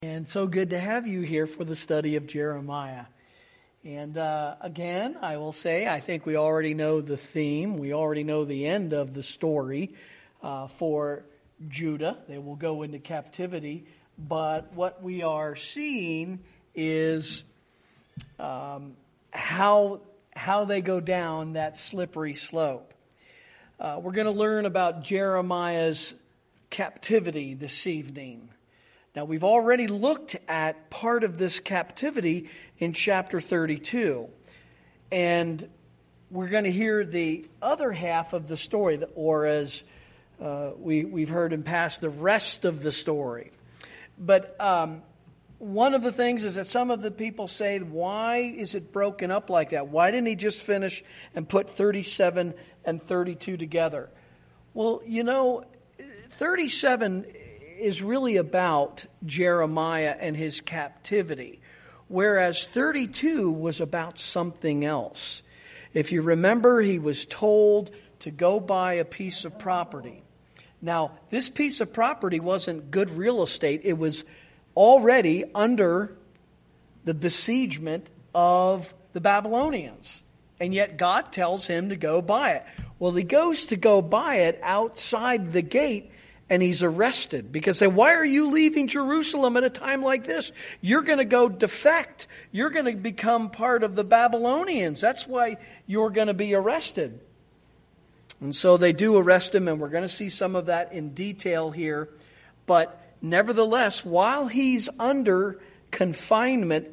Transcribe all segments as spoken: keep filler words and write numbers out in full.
And so good to have you here for the study of Jeremiah. And uh, again, I will say, I think we already know the theme. We already know the end of the story uh, for Judah. They will go into captivity. But what we are seeing is um, how, how they go down that slippery slope. Uh, we're going to learn about Jeremiah's captivity this evening. Now, we've already looked at part of this captivity in chapter thirty-two. And we're going to hear the other half of the story, or as uh, we, we've heard in past, the rest of the story. But um, one of the things is that some of the people say, why is it broken up like that? Why didn't he just finish and put thirty-seven and thirty-two together? Well, you know, thirty-seven is really about Jeremiah and his captivity, whereas thirty-two was about something else. If you remember, he was told to go buy a piece of property. Now, this piece of property wasn't good real estate. It was already under the besiegement of the Babylonians. And yet God tells him to go buy it. Well, he goes to go buy it outside the gate, and he's arrested because they say, why are you leaving Jerusalem at a time like this? You're going to go defect. You're going to become part of the Babylonians. That's why you're going to be arrested. And so they do arrest him, and we're going to see some of that in detail here. But nevertheless, while he's under confinement,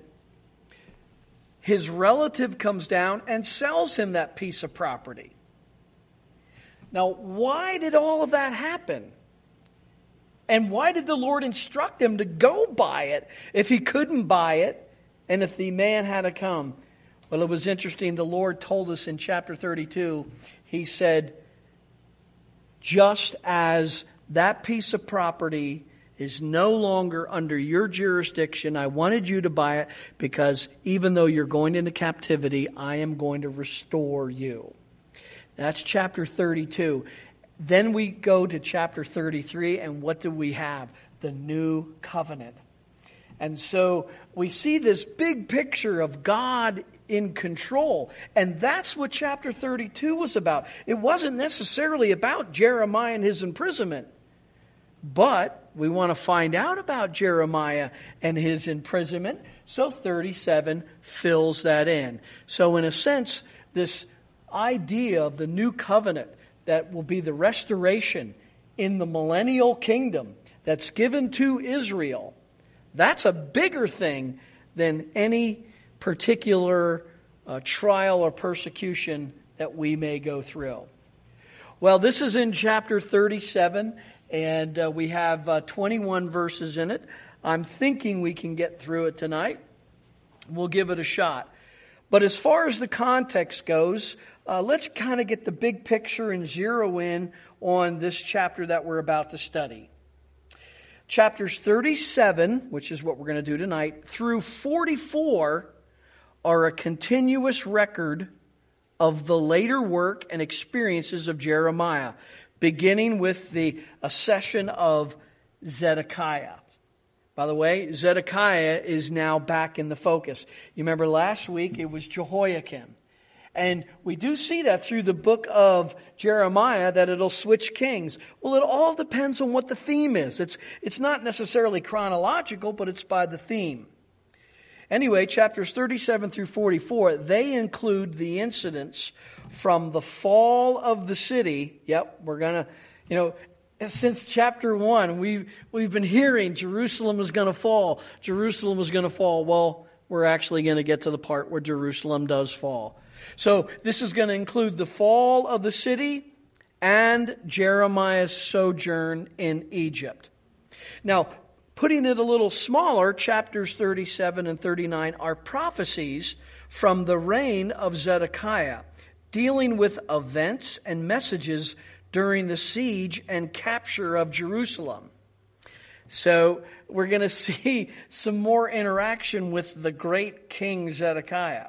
his relative comes down and sells him that piece of property. Now, why did all of that happen? And why did the Lord instruct him to go buy it if he couldn't buy it and if the man had to come? Well, it was interesting. The Lord told us in chapter thirty-two, he said, just as that piece of property is no longer under your jurisdiction, I wanted you to buy it because even though you're going into captivity, I am going to restore you. That's chapter thirty-two. Then we go to chapter thirty-three, and what do we have? The new covenant. And so we see this big picture of God in control. And that's what chapter thirty-two was about. It wasn't necessarily about Jeremiah and his imprisonment. But we want to find out about Jeremiah and his imprisonment. So thirty-seven fills that in. So in a sense, this idea of the new covenant that will be the restoration in the millennial kingdom that's given to Israel, that's a bigger thing than any particular uh, trial or persecution that we may go through. Well, this is in chapter thirty-seven, and uh, we have uh, twenty-one verses in it. I'm thinking we can get through it tonight. We'll give it a shot. But as far as the context goes, uh, let's kind of get the big picture and zero in on this chapter that we're about to study. Chapters thirty-seven, which is what we're going to do tonight, through forty-four are a continuous record of the later work and experiences of Jeremiah, beginning with the accession of Zedekiah. By the way, Zedekiah is now back in the focus. You remember last week it was Jehoiakim. And we do see that through the book of Jeremiah that it'll switch kings. Well, it all depends on what the theme is. It's, it's not necessarily chronological, but it's by the theme. Anyway, chapters thirty-seven through forty-four, they include the incidents from the fall of the city. Yep, we're going to, you know, since chapter one, we've, we've been hearing Jerusalem is going to fall. Jerusalem is going to fall. Well, we're actually going to get to the part where Jerusalem does fall. So this is going to include the fall of the city and Jeremiah's sojourn in Egypt. Now, putting it a little smaller, chapters thirty-seven and thirty-nine are prophecies from the reign of Zedekiah, dealing with events and messages during the siege and capture of Jerusalem. So we're going to see some more interaction with the great King Zedekiah.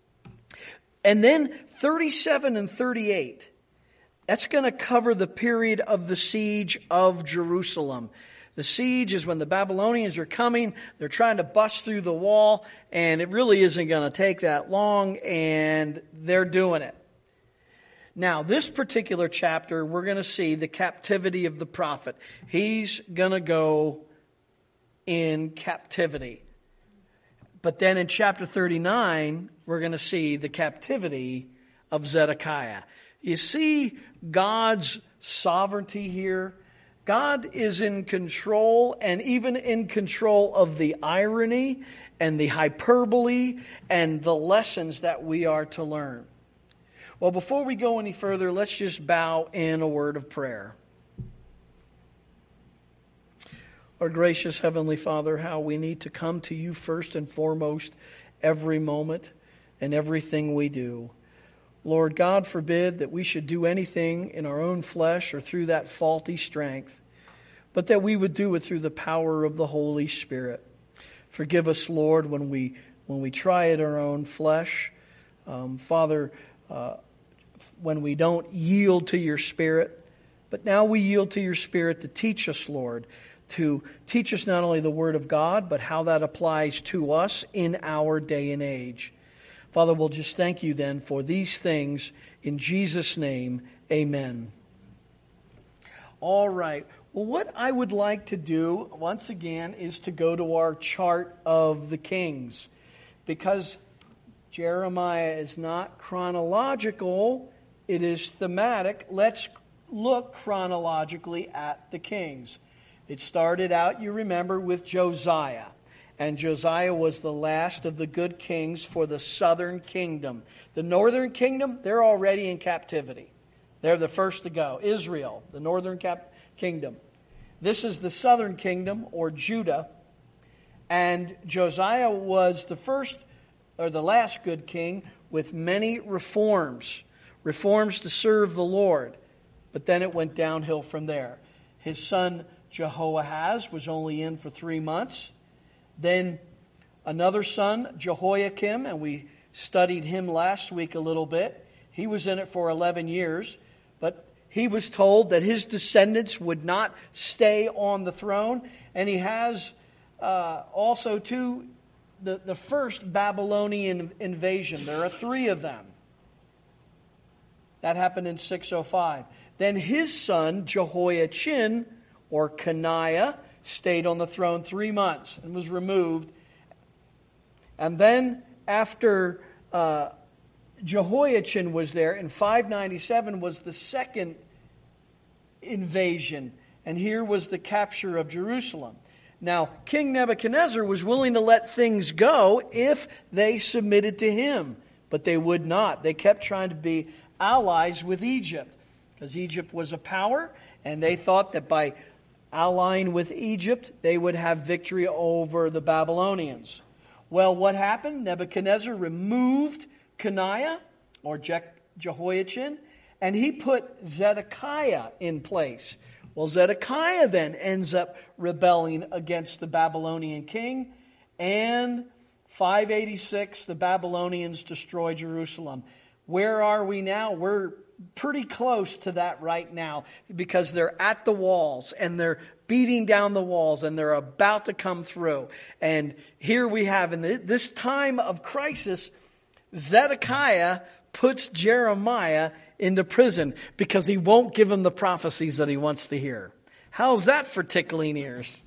And then thirty-seven and thirty-eight, that's going to cover the period of the siege of Jerusalem. The siege is when the Babylonians are coming. They're trying to bust through the wall, and it really isn't going to take that long, and they're doing it. Now, this particular chapter, we're going to see the captivity of the prophet. He's going to go in captivity. But then in chapter thirty-nine, we're going to see the captivity of Zedekiah. You see God's sovereignty here. God is in control, and even in control of the irony and the hyperbole and the lessons that we are to learn. Well, before we go any further, let's just bow in a word of prayer. Our gracious Heavenly Father, how we need to come to you first and foremost every moment and everything we do. Lord, God forbid that we should do anything in our own flesh or through that faulty strength, but that we would do it through the power of the Holy Spirit. Forgive us, Lord, when we when we try it in our own flesh. Um, Father, uh, when we don't yield to your Spirit, but now we yield to your Spirit to teach us, Lord, to teach us not only the Word of God, but how that applies to us in our day and age. Father, we'll just thank you then for these things. In Jesus' name, amen. All right. Well, what I would like to do, once again, is to go to our chart of the kings. Because Jeremiah is not chronological, it is thematic. Let's look chronologically at the kings. It started out, you remember, with Josiah. And Josiah was the last of the good kings for the southern kingdom. The northern kingdom, they're already in captivity. They're the first to go. Israel, the northern cap- kingdom. This is the southern kingdom, or Judah. And Josiah was the first, or the last good king, with many reforms. Reforms to serve the Lord. But then it went downhill from there. His son Jehoahaz was only in for three months. Then another son, Jehoiakim, and we studied him last week a little bit. He was in it for eleven years, but he was told that his descendants would not stay on the throne. And he has uh, also, too, the, the first Babylonian invasion. There are three of them. That happened in six oh five. Then his son, Jehoiachin, or Coniah, stayed on the throne three months and was removed. And then after uh, Jehoiachin was there, in five ninety-seven was the second invasion. And here was the capture of Jerusalem. Now, King Nebuchadnezzar was willing to let things go if they submitted to him. But they would not. They kept trying to be allies with Egypt. Because Egypt was a power, and they thought that by allying with Egypt, they would have victory over the Babylonians. Well, what happened? Nebuchadnezzar removed Coniah, or Je- Jehoiachin, and he put Zedekiah in place. Well, Zedekiah then ends up rebelling against the Babylonian king, and five eighty-six, the Babylonians destroy Jerusalem. Where are we now? We're pretty close to that right now, because they're at the walls and they're beating down the walls and they're about to come through. And here we have, in this time of crisis, Zedekiah puts Jeremiah into prison because he won't give him the prophecies that he wants to hear. How's that for tickling ears?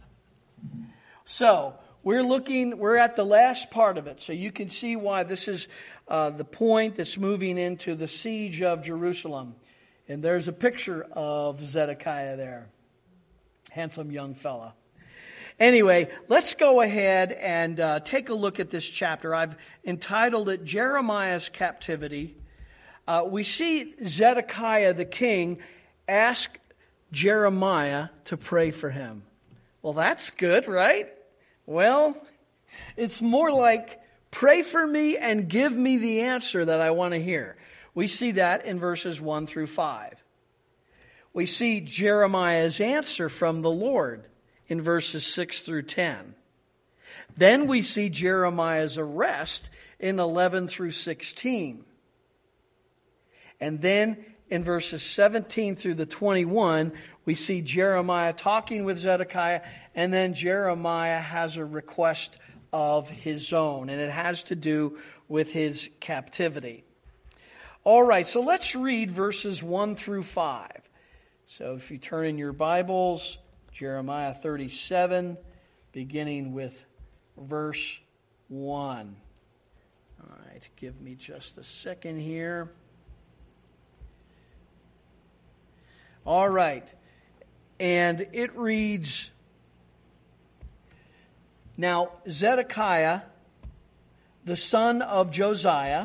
So we're looking, we're at the last part of it. So you can see why this is Uh, the point that's moving into the siege of Jerusalem. And there's a picture of Zedekiah there. Handsome young fella. Anyway, let's go ahead and uh, take a look at this chapter. I've entitled it Jeremiah's Captivity. Uh, we see Zedekiah the king ask Jeremiah to pray for him. Well, that's good, right? Well, it's more like, pray for me and give me the answer that I want to hear. We see that in verses one through five. We see Jeremiah's answer from the Lord in verses six through ten. Then we see Jeremiah's arrest in eleven through sixteen. And then in verses seventeen through the twenty-one, we see Jeremiah talking with Zedekiah, and then Jeremiah has a request of his own, and it has to do with his captivity. All right, so let's read verses one through five. So if you turn in your Bibles, Jeremiah thirty-seven, beginning with verse one. All right, give me just a second here. All right, and it reads, "Now Zedekiah, the son of Josiah,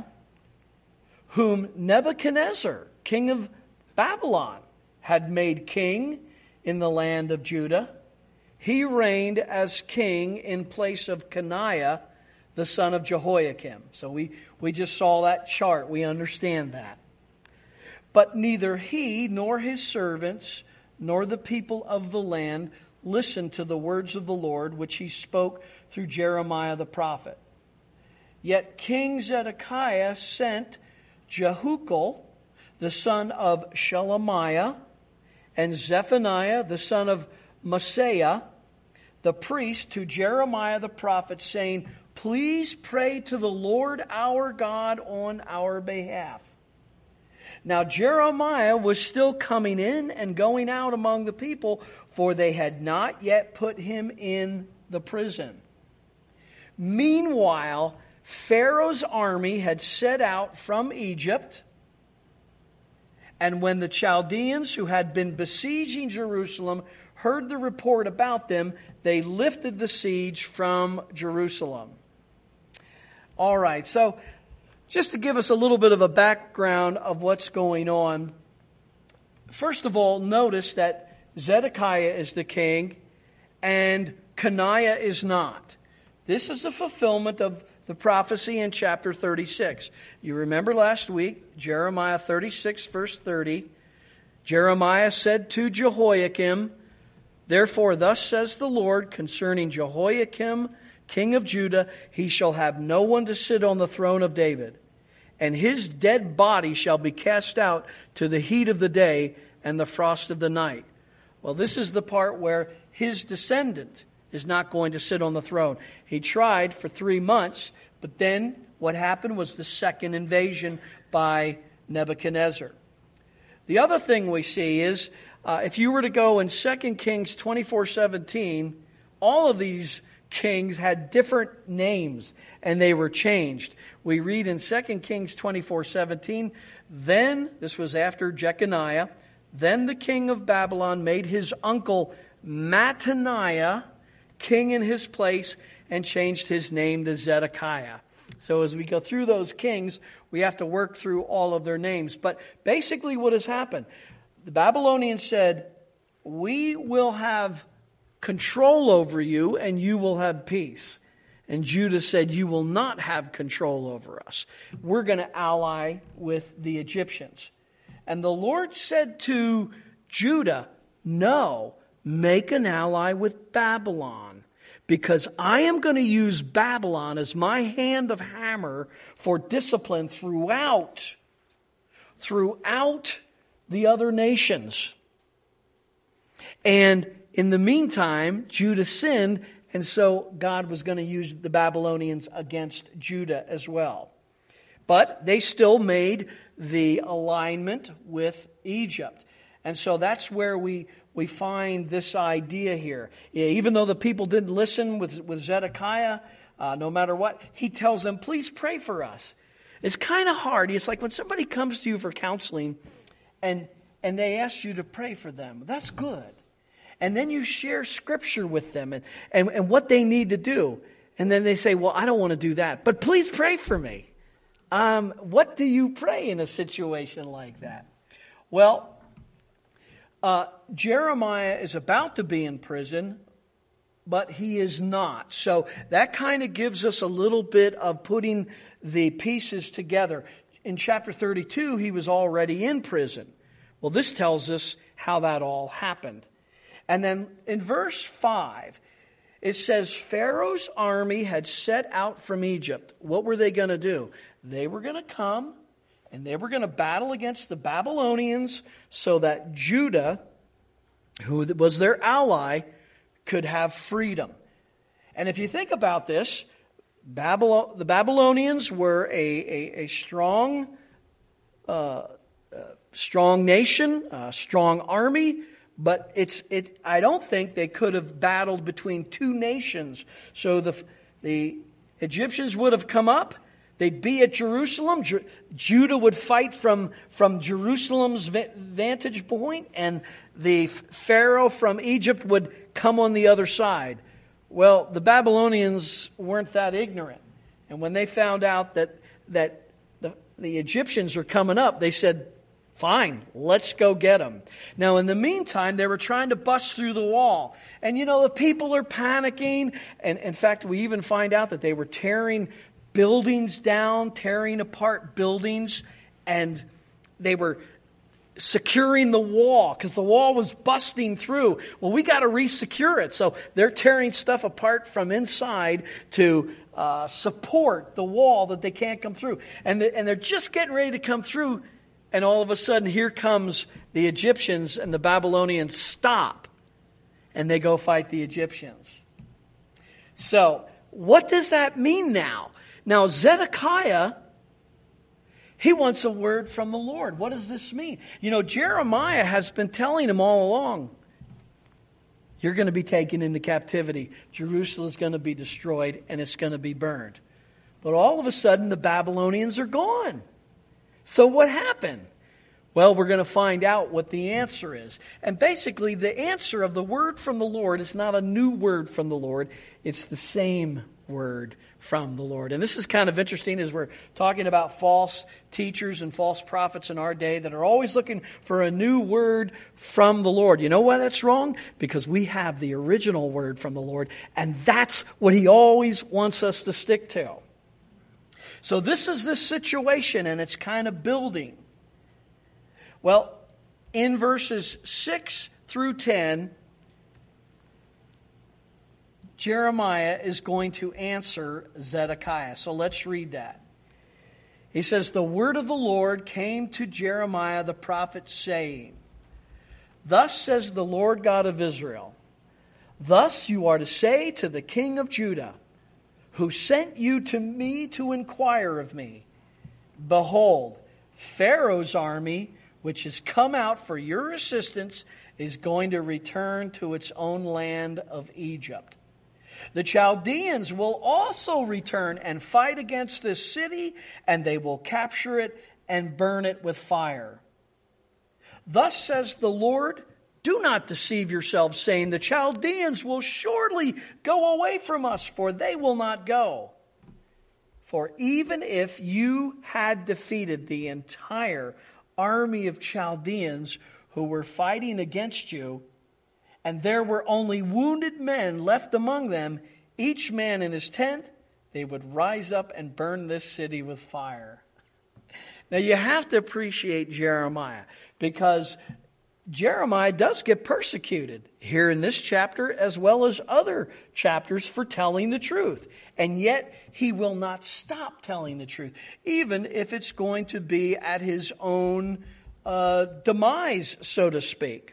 whom Nebuchadnezzar, king of Babylon, had made king in the land of Judah, he reigned as king in place of Coniah, the son of Jehoiakim." So we, we just saw that chart. We understand that. "But neither he nor his servants nor the people of the land listened to the words of the Lord, which he spoke through Jeremiah the prophet. Yet King Zedekiah sent Jehukal, the son of Shelemiah, and Zephaniah, the son of Maaseiah, the priest, to Jeremiah the prophet, saying, 'Please pray to the Lord our God on our behalf.' Now Jeremiah was still coming in and going out among the people, for they had not yet put him in the prison. Meanwhile, Pharaoh's army had set out from Egypt, and when the Chaldeans who had been besieging Jerusalem heard the report about them, they lifted the siege from Jerusalem." All right, so just to give us a little bit of a background of what's going on, first of all, notice that Zedekiah is the king and Coniah is not. This is the fulfillment of the prophecy in chapter thirty-six. You remember last week, Jeremiah thirty-six, verse thirty, Jeremiah said to Jehoiakim, "Therefore thus says the Lord concerning Jehoiakim, king of Judah, he shall have no one to sit on the throne of David, and his dead body shall be cast out to the heat of the day and the frost of the night." Well, this is the part where his descendant is not going to sit on the throne. He tried for three months, but then what happened was the second invasion by Nebuchadnezzar. The other thing we see is, uh, if you were to go in Second Kings twenty-four seventeen, all of these kings had different names and they were changed. We read in Second Kings twenty-four seventeen, "Then," this was after Jeconiah, "then the king of Babylon made his uncle Mattaniah king in his place and changed his name to Zedekiah." So as we go through those kings, we have to work through all of their names. But basically what has happened, the Babylonians said, "We will have control over you and you will have peace." And Judah said, "You will not have control over us. We're going to ally with the Egyptians." And the Lord said to Judah, "No, make an ally with Babylon, because I am going to use Babylon as my hand of hammer for discipline throughout, throughout the other nations." And in the meantime, Judah sinned, and so God was going to use the Babylonians against Judah as well. But they still made the alignment with Egypt. And so that's where we, we find this idea here. Even though the people didn't listen with, with Zedekiah, uh, no matter what, he tells them, "Please pray for us." It's kind of hard. It's like when somebody comes to you for counseling and, and they ask you to pray for them. That's good. And then you share scripture with them and, and, and what they need to do. And then they say, "Well, I don't want to do that, but please pray for me." Um, what do you pray in a situation like that? Well, uh, Jeremiah is about to be in prison, but he is not. So that kind of gives us a little bit of putting the pieces together. In chapter thirty-two, he was already in prison. Well, this tells us how that all happened. And then in verse five, it says, Pharaoh's army had set out from Egypt. What were they going to do? They were going to come and they were going to battle against the Babylonians so that Judah who was their ally, could have freedom. And if you think about this, Babylon, the Babylonians were a, a, a strong, uh, uh, strong nation, a strong army, but it's it. I don't think they could have battled between two nations. So the the Egyptians would have come up. They'd be at Jerusalem. Ju- Judah would fight from, from Jerusalem's va- vantage point, and the Pharaoh from Egypt would come on the other side. Well, the Babylonians weren't that ignorant. And when they found out that, that the, the Egyptians were coming up, they said, fine, let's go get them. Now, in the meantime, they were trying to bust through the wall. And, you know, the people are panicking. And, in fact, we even find out that they were tearing buildings down, tearing apart buildings, and they were securing the wall because the wall was busting through. Well, we got to re-secure it. So they're tearing stuff apart from inside to uh, support the wall that they can't come through. And, the, and they're just getting ready to come through, and all of a sudden here comes the Egyptians, and the Babylonians stop, and they go fight the Egyptians. So what does that mean now? Now, Zedekiah, he wants a word from the Lord. What does this mean? You know, Jeremiah has been telling him all along, you're going to be taken into captivity. Jerusalem is going to be destroyed, and it's going to be burned. But all of a sudden, the Babylonians are gone. So what happened? Well, we're going to find out what the answer is. And basically, the answer of the word from the Lord is not a new word from the Lord. It's the same word from the Lord. And this is kind of interesting as we're talking about false teachers and false prophets in our day that are always looking for a new word from the Lord. You know why that's wrong? Because we have the original word from the Lord, and that's what He always wants us to stick to. So this is this situation, and it's kind of building. Well, in verses six through ten, Jeremiah is going to answer Zedekiah. So let's read that. He says, the word of the Lord came to Jeremiah the prophet, saying, thus says the Lord God of Israel, thus you are to say to the king of Judah, who sent you to me to inquire of me, behold, Pharaoh's army, which has come out for your assistance, is going to return to its own land of Egypt. The Chaldeans will also return and fight against this city, and they will capture it and burn it with fire. Thus says the Lord, do not deceive yourselves, saying, the Chaldeans will surely go away from us, for they will not go. For even if you had defeated the entire army of Chaldeans who were fighting against you, and there were only wounded men left among them, each man in his tent, they would rise up and burn this city with fire. Now you have to appreciate Jeremiah, because Jeremiah does get persecuted here in this chapter as well as other chapters for telling the truth. And yet he will not stop telling the truth, even if it's going to be at his own uh, demise, so to speak.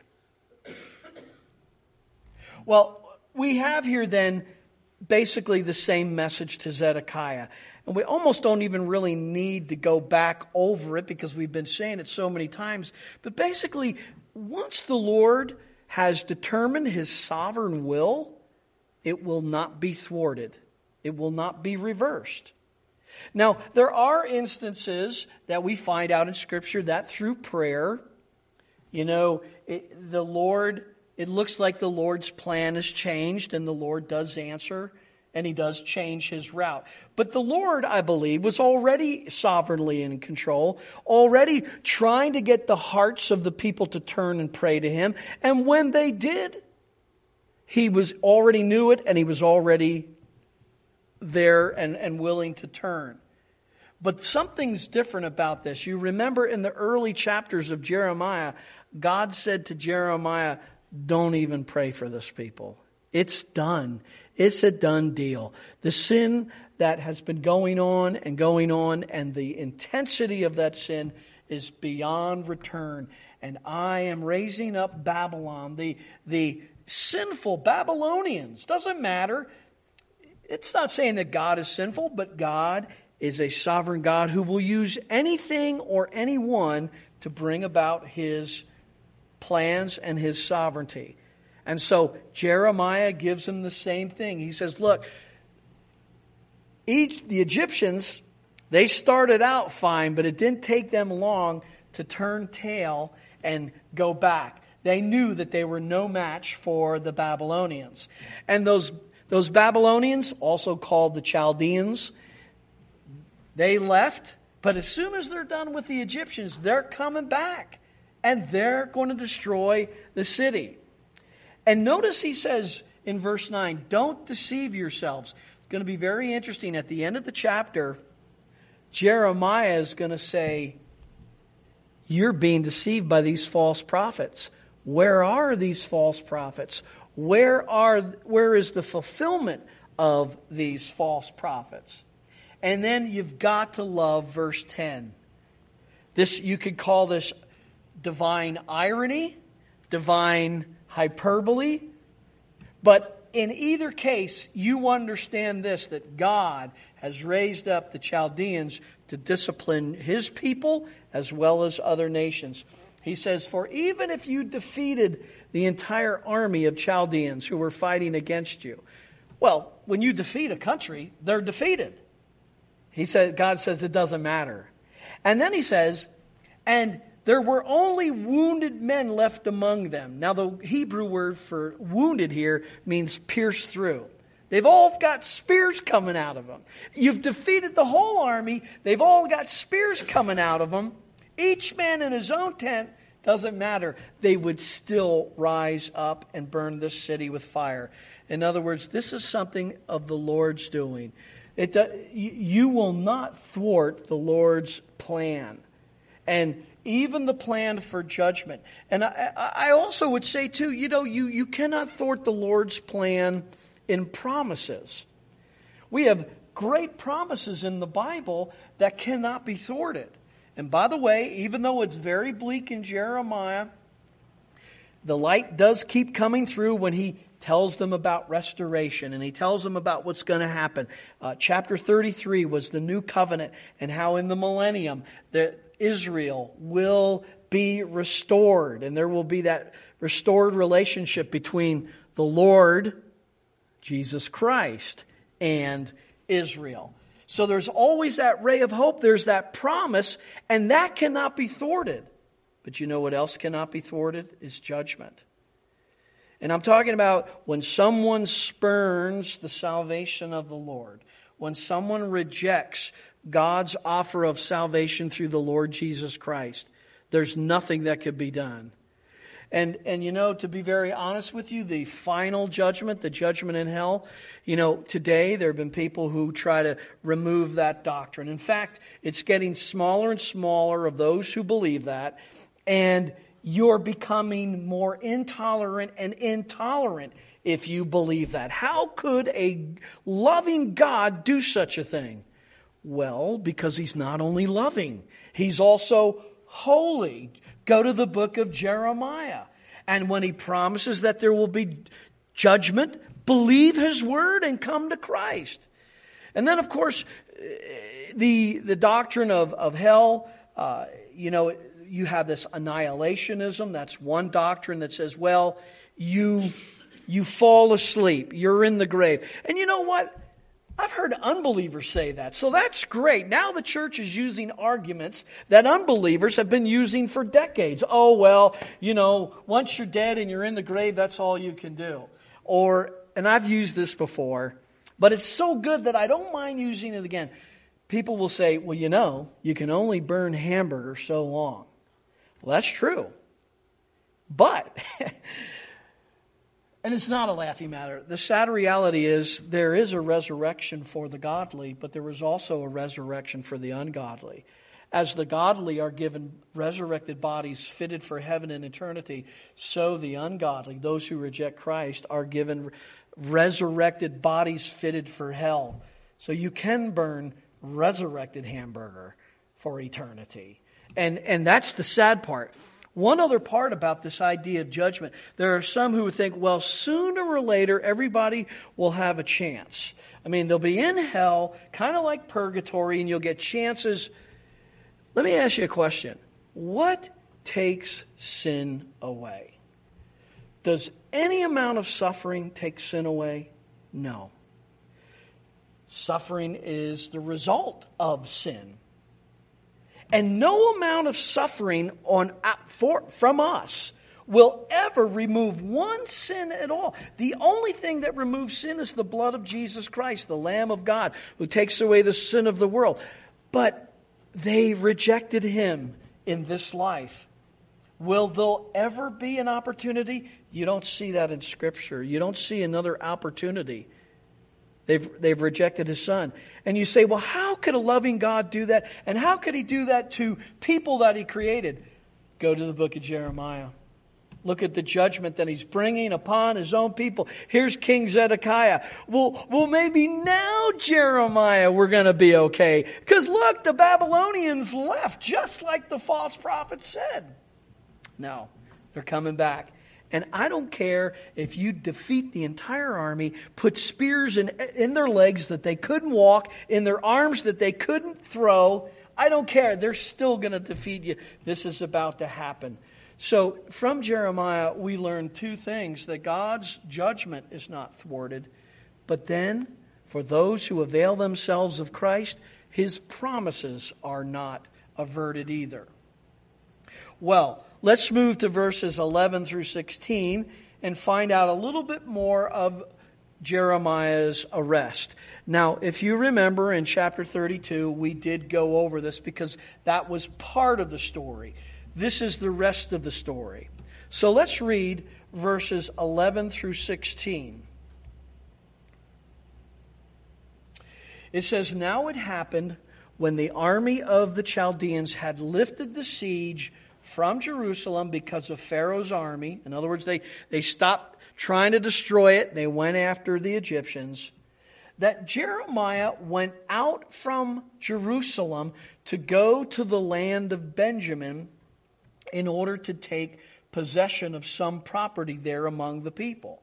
Well, we have here then basically the same message to Zedekiah. And we almost don't even really need to go back over it because we've been saying it so many times. But basically, once the Lord has determined His sovereign will, it will not be thwarted. It will not be reversed. Now, there are instances that we find out in Scripture that through prayer, you know, it, the Lord... It looks like the Lord's plan has changed, and the Lord does answer, and He does change His route. But the Lord, I believe, was already sovereignly in control, already trying to get the hearts of the people to turn and pray to Him. And when they did, He was already knew it, and He was already there and, and willing to turn. But something's different about this. You remember in the early chapters of Jeremiah, God said to Jeremiah, don't even pray for this people. It's done. It's a done deal. The sin that has been going on and going on, and the intensity of that sin is beyond return. and I am raising up Babylon, the, the sinful Babylonians. Doesn't matter. It's not saying that God is sinful, but God is a sovereign God who will use anything or anyone to bring about His plans and His sovereignty. And so Jeremiah gives him the same thing. He says, look, each, the Egyptians, they started out fine, but it didn't take them long to turn tail and go back. They knew that they were no match for the Babylonians. And those, those Babylonians, also called the Chaldeans, they left, but as soon as they're done with the Egyptians, they're coming back. And they're going to destroy the city. And notice he says in verse nine, don't deceive yourselves. It's going to be very interesting. At the end of the chapter, Jeremiah is going to say, you're being deceived by these false prophets. Where are these false prophets? Where are, where is the fulfillment of these false prophets? And then you've got to love verse ten. This, you could call this divine irony, divine hyperbole. But in either case, you understand this, that God has raised up the Chaldeans to discipline His people as well as other nations. He says, for even if you defeated the entire army of Chaldeans who were fighting against you, well, when you defeat a country, they're defeated. He said, God says it doesn't matter. And then he says, and there were only wounded men left among them. Now the Hebrew word for wounded here means pierced through. They've all got spears coming out of them. You've defeated the whole army. They've all got spears coming out of them. Each man in his own tent, doesn't matter. They would still rise up and burn this city with fire. In other words, this is something of the Lord's doing. It, you will not thwart the Lord's plan. And even the plan for judgment. And I, I also would say too, you know, you, you cannot thwart the Lord's plan in promises. We have great promises in the Bible that cannot be thwarted. And by the way, even though it's very bleak in Jeremiah, the light does keep coming through when he tells them about restoration and he tells them about what's going to happen. Uh, chapter thirty-three was the new covenant and how in the millennium the Israel will be restored. And there will be that restored relationship between the Lord, Jesus Christ, and Israel. So there's always that ray of hope. There's that promise. And that cannot be thwarted. But you know what else cannot be thwarted? Is judgment. And I'm talking about when someone spurns the salvation of the Lord. When someone rejects God's offer of salvation through the Lord Jesus Christ, there's nothing that could be done. And, and you know, to be very honest with you, the final judgment, the judgment in hell, you know, today there have been people who try to remove that doctrine. In fact, it's getting smaller and smaller of those who believe that. And you're becoming more intolerant and intolerant if you believe that. How could a loving God do such a thing? Well, because He's not only loving, He's also holy. Go to the book of Jeremiah. And when He promises that there will be judgment, believe His word and come to Christ. And then, of course, the, the doctrine of, of hell, uh, you know, you have this annihilationism. That's one doctrine that says, well, you, you fall asleep. You're in the grave. And you know what? I've heard unbelievers say that. So that's great. Now the church is using arguments that unbelievers have been using for decades. Oh, well, you know, once you're dead and you're in the grave, that's all you can do. Or, and I've used this before, but it's so good that I don't mind using it again. People will say, well, you know, you can only burn hamburgers so long. Well, that's true. But, and it's not a laughing matter. The sad reality is there is a resurrection for the godly, but there is also a resurrection for the ungodly. As the godly are given resurrected bodies fitted for heaven and eternity, so the ungodly, those who reject Christ, are given resurrected bodies fitted for hell. So you can burn resurrected hamburger for eternity. And and that's the sad part. One other part about this idea of judgment. There are some who would think, well, sooner or later, everybody will have a chance. I mean, they'll be in hell, kind of like purgatory, and you'll get chances. Let me ask you a question. What takes sin away? Does any amount of suffering take sin away? No. Suffering is the result of sin. And no amount of suffering on for, from us will ever remove one sin at all. The only thing that removes sin is the blood of Jesus Christ, the Lamb of God, who takes away the sin of the world. But they rejected Him in this life. Will there ever be an opportunity? You don't see that in Scripture. You don't see another opportunity. They've, they've rejected His Son. And you say, well, how could a loving God do that? And how could He do that to people that He created? Go to the book of Jeremiah. Look at the judgment that He's bringing upon His own people. Here's King Zedekiah. Well, well, maybe now, Jeremiah, we're going to be okay. Because look, the Babylonians left, just like the false prophet said. No, they're coming back. And I don't care if you defeat the entire army, put spears in, in their legs that they couldn't walk, in their arms that they couldn't throw. I don't care. They're still going to defeat you. This is about to happen. So from Jeremiah, we learn two things. That God's judgment is not thwarted. But then, for those who avail themselves of Christ, His promises are not averted either. Well, let's move to verses eleven through sixteen and find out a little bit more of Jeremiah's arrest. Now, if you remember in chapter thirty-two, we did go over this because that was part of the story. This is the rest of the story. So let's read verses eleven through sixteen. It says, "Now it happened when the army of the Chaldeans had lifted the siege from Jerusalem because of Pharaoh's army." In other words, they, they stopped trying to destroy it. They went after the Egyptians. That Jeremiah went out from Jerusalem to go to the land of Benjamin in order to take possession of some property there among the people.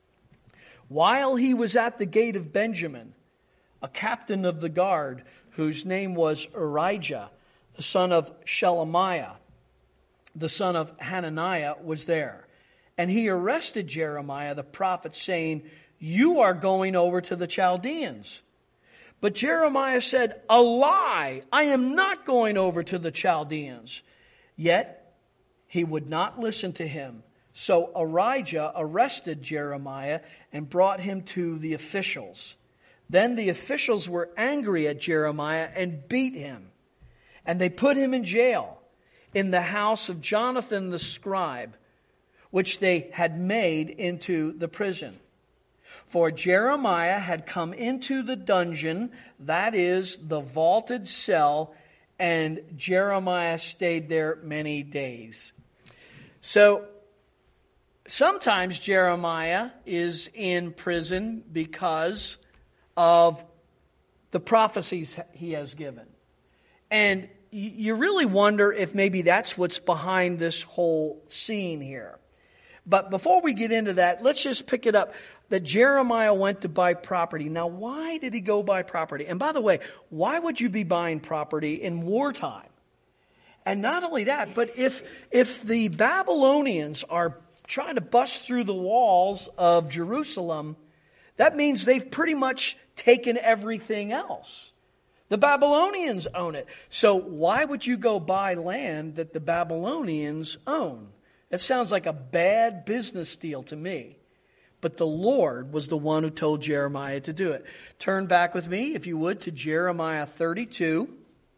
While he was at the gate of Benjamin, a captain of the guard, whose name was Urijah, the son of Shelemiah, the son of Hananiah, was there. And he arrested Jeremiah the prophet, saying, "You are going over to the Chaldeans." But Jeremiah said, "A lie! I am not going over to the Chaldeans." Yet he would not listen to him. So Urijah arrested Jeremiah and brought him to the officials. Then the officials were angry at Jeremiah and beat him. And they put him in jail in the house of Jonathan the scribe, which they had made into the prison. For Jeremiah had come into the dungeon, that is, the vaulted cell, and Jeremiah stayed there many days. So, sometimes Jeremiah is in prison because of the prophecies he has given. And you really wonder if maybe that's what's behind this whole scene here. But before we get into that, let's just pick it up that Jeremiah went to buy property. Now, why did he go buy property? And by the way, why would you be buying property in wartime? And not only that, but if if the Babylonians are trying to bust through the walls of Jerusalem, that means they've pretty much taken everything else. The Babylonians own it. So why would you go buy land that the Babylonians own? That sounds like a bad business deal to me. But the Lord was the one who told Jeremiah to do it. Turn back with me, if you would, to Jeremiah thirty-two,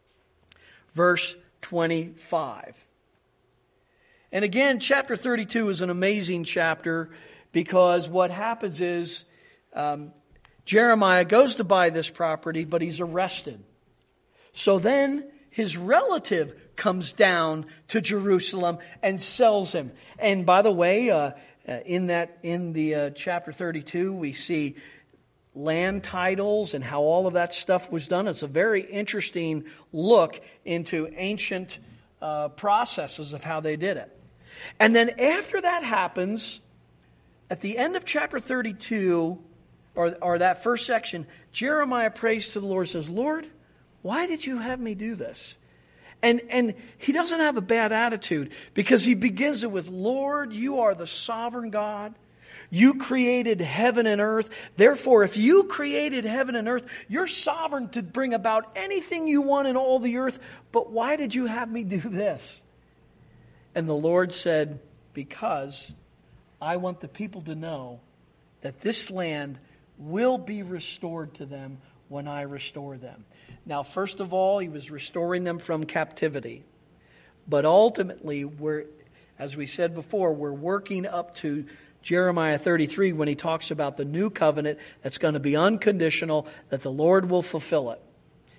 verse twenty-five. And again, chapter thirty-two is an amazing chapter because what happens is um, Jeremiah goes to buy this property, but he's arrested. So then his relative comes down to Jerusalem and sells him. And by the way, uh, uh, in that in the uh, chapter thirty-two, we see land titles and how all of that stuff was done. It's a very interesting look into ancient uh, processes of how they did it. And then after that happens, at the end of chapter thirty-two, or, or that first section, Jeremiah prays to the Lord, says, Lord, why did you have me do this? And, and he doesn't have a bad attitude, because he begins it with, Lord, you are the sovereign God. You created heaven and earth. Therefore, if you created heaven and earth, you're sovereign to bring about anything you want in all the earth. But why did you have me do this? And the Lord said, because I want the people to know that this land will be restored to them when I restore them. Now, first of all, he was restoring them from captivity. But ultimately, we're, as we said before, we're working up to Jeremiah thirty-three, when he talks about the new covenant that's going to be unconditional, that the Lord will fulfill it.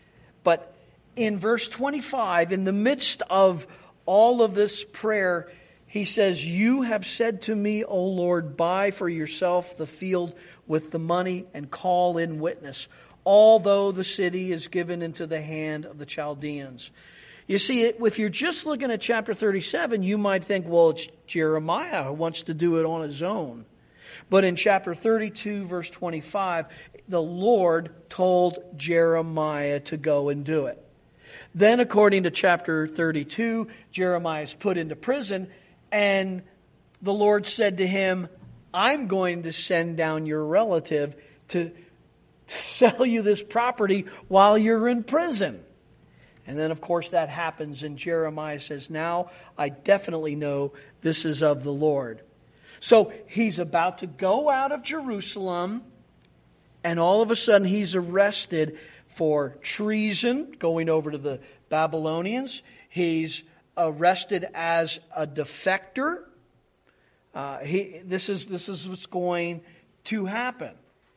But in verse twenty-five, in the midst of all of this prayer, he says, you have said to me, O Lord, buy for yourself the field with the money and call in witness, although the city is given into the hand of the Chaldeans. You see, if you're just looking at chapter thirty-seven, you might think, well, it's Jeremiah who wants to do it on his own. But in chapter thirty-two, verse twenty-five, the Lord told Jeremiah to go and do it. Then, according to chapter thirty-two, Jeremiah is put into prison, and the Lord said to him, I'm going to send down your relative to, to sell you this property while you're in prison. And then, of course, that happens, and Jeremiah says, now I definitely know this is of the Lord. So he's about to go out of Jerusalem, and all of a sudden he's arrested for treason, going over to the Babylonians. He's arrested as a defector. Uh, he, this is, this is what's going to happen.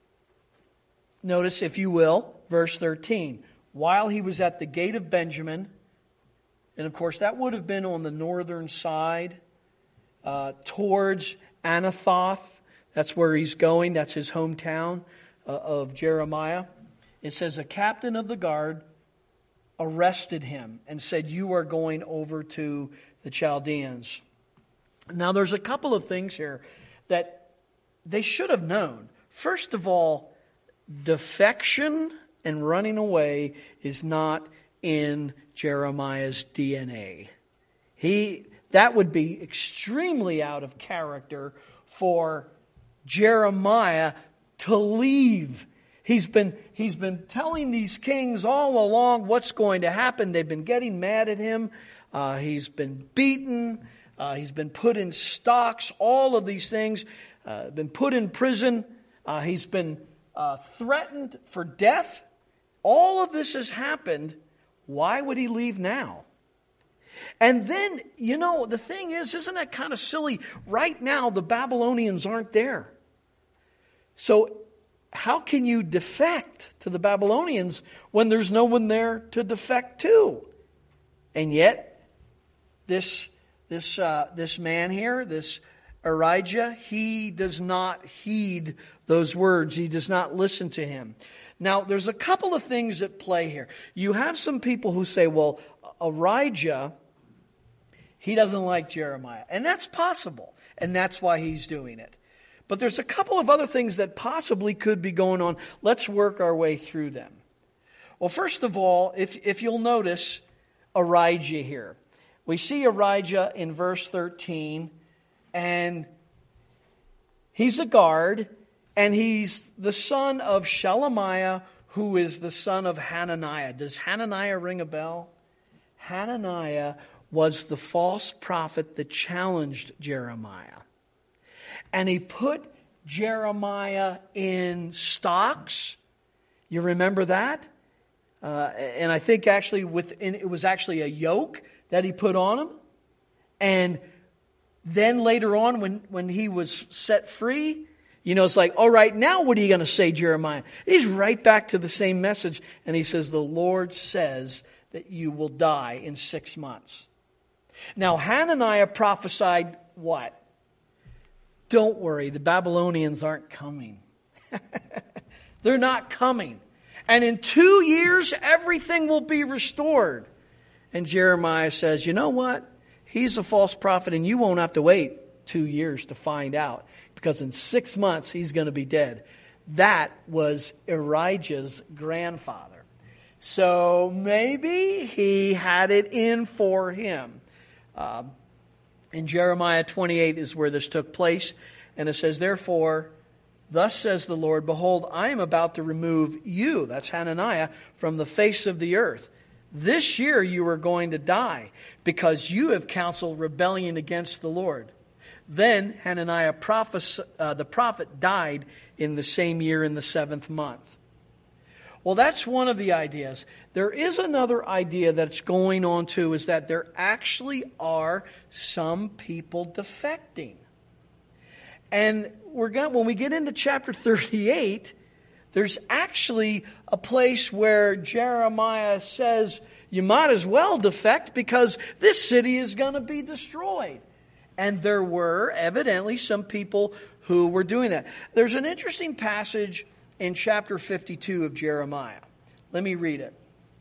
Notice, if you will, verse thirteen. While he was at the gate of Benjamin, and of course that would have been on the northern side, uh, towards Anathoth. That's where he's going. That's his hometown uh, of Jeremiah. It says, a captain of the guard arrested him and said, you are going over to the Chaldeans. Now there's a couple of things here that they should have known. First of all, defection and running away is not in Jeremiah's D N A. He, that would be extremely out of character for Jeremiah to leave. He's been, he's been telling these kings all along what's going to happen. They've been getting mad at him. Uh, he's been beaten. Uh, he's been put in stocks. All of these things. Uh, been put in prison. Uh, he's been uh, threatened for death. All of this has happened. Why would he leave now? And then, you know, the thing is, isn't that kind of silly? Right now, the Babylonians aren't there. So how can you defect to the Babylonians when there's no one there to defect to? And yet, this this uh, this man here, this Arijah, he does not heed those words. He does not listen to him. Now, there's a couple of things at play here. You have some people who say, well, Arijah, he doesn't like Jeremiah. And that's possible. And that's why he's doing it. But there's a couple of other things that possibly could be going on. Let's work our way through them. Well, first of all, if, if you'll notice Arijah here. We see Arijah in verse thirteen, and he's a guard, and he's the son of Shelemiah, who is the son of Hananiah. Does Hananiah ring a bell? Hananiah was the false prophet that challenged Jeremiah. And he put Jeremiah in stocks. You remember that? Uh, and I think actually within, it was actually a yoke that he put on him. And then later on when, when he was set free, you know, it's like, all right, now what are you going to say, Jeremiah? He's right back to the same message. And he says, the Lord says that you will die in six months. Now, Hananiah prophesied what? Don't worry, the Babylonians aren't coming. They're not coming. And in two years, everything will be restored. And Jeremiah says, you know what? he's a false prophet, and you won't have to wait two years to find out, because in six months he's going to be dead. That was Ahijah's grandfather. So maybe he had it in for him. Uh, in Jeremiah twenty-eight is where this took place. And it says, therefore, thus says the Lord, behold, I am about to remove you, that's Hananiah, from the face of the earth. This year you are going to die, because you have counseled rebellion against the Lord. Then Hananiah, prophes- uh, the prophet, died in the same year in the seventh month. Well, that's one of the ideas. There is another idea that's going on too, is that there actually are some people defecting. And we're going when we get into chapter thirty-eight, there's actually a place where Jeremiah says, you might as well defect because this city is going to be destroyed. And there were evidently some people who were doing that. There's an interesting passage in chapter fifty-two of Jeremiah. Let me read it.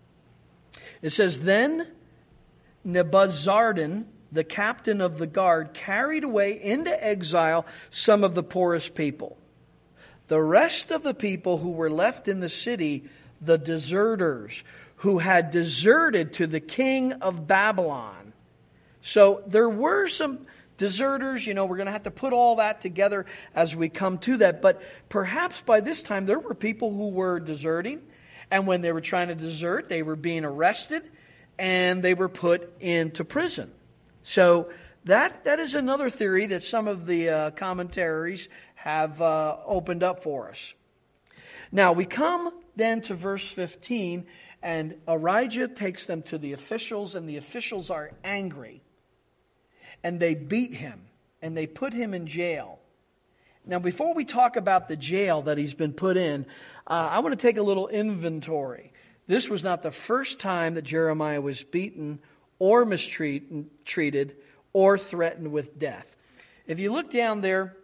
It says, then Nebuzaradan, the captain of the guard, carried away into exile some of the poorest people. The rest of the people who were left in the city, the deserters, who had deserted to the king of Babylon. So there were some deserters. You know, we're going to have to put all that together as we come to that. But perhaps by this time there were people who were deserting. And when they were trying to desert, they were being arrested and they were put into prison. So that that is another theory that some of the uh, commentaries have uh, opened up for us. Now we come then to verse fifteen, and Ahijah takes them to the officials, and the officials are angry. And they beat him, and they put him in jail. Now before we talk about the jail that he's been put in, uh, I want to take a little inventory. This was not the first time that Jeremiah was beaten or mistreated, or threatened with death. If you look down there